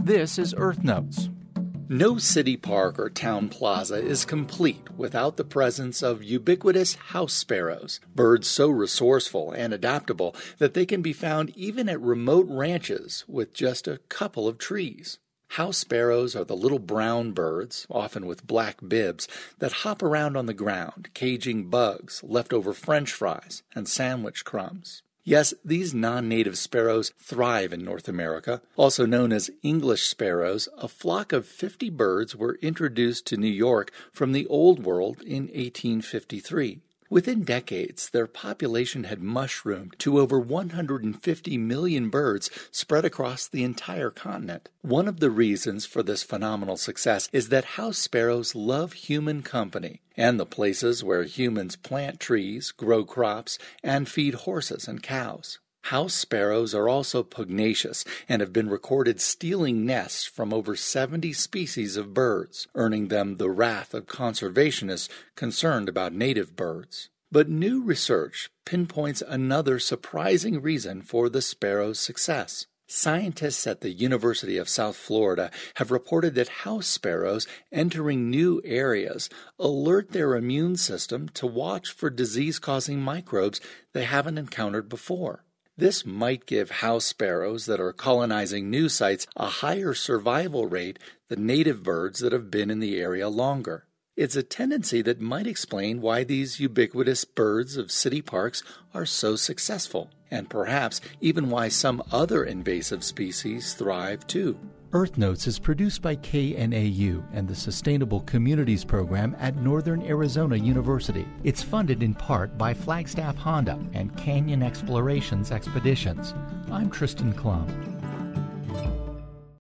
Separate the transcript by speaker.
Speaker 1: This is Earth Notes. No city park or town plaza is complete without the presence of ubiquitous house sparrows, birds so resourceful and adaptable that they can be found even at remote ranches with just a couple of trees. House sparrows are the little brown birds, often with black bibs, that hop around on the ground, caging bugs, leftover French fries, and sandwich crumbs. Yes, these non-native sparrows thrive in North America. Also known as English sparrows, a flock of 50 birds were introduced to New York from the Old World in 1853. Within decades, their population had mushroomed to over 150 million birds spread across the entire continent. One of the reasons for this phenomenal success is that house sparrows love human company and the places where humans plant trees, grow crops, and feed horses and cows. House sparrows are also pugnacious and have been recorded stealing nests from over 70 species of birds, earning them the wrath of conservationists concerned about native birds. But new research pinpoints another surprising reason for the sparrow's success. Scientists at the University of South Florida have reported that house sparrows entering new areas alert their immune system to watch for disease-causing microbes they haven't encountered before. This might give house sparrows that are colonizing new sites a higher survival rate than native birds that have been in the area longer. It's a tendency that might explain why these ubiquitous birds of city parks are so successful, and perhaps even why some other invasive species thrive too. Earth Notes is produced by KNAU and the Sustainable Communities Program at Northern Arizona University. It's funded in part by Flagstaff Honda and Canyon Explorations Expeditions. I'm Tristan Klum.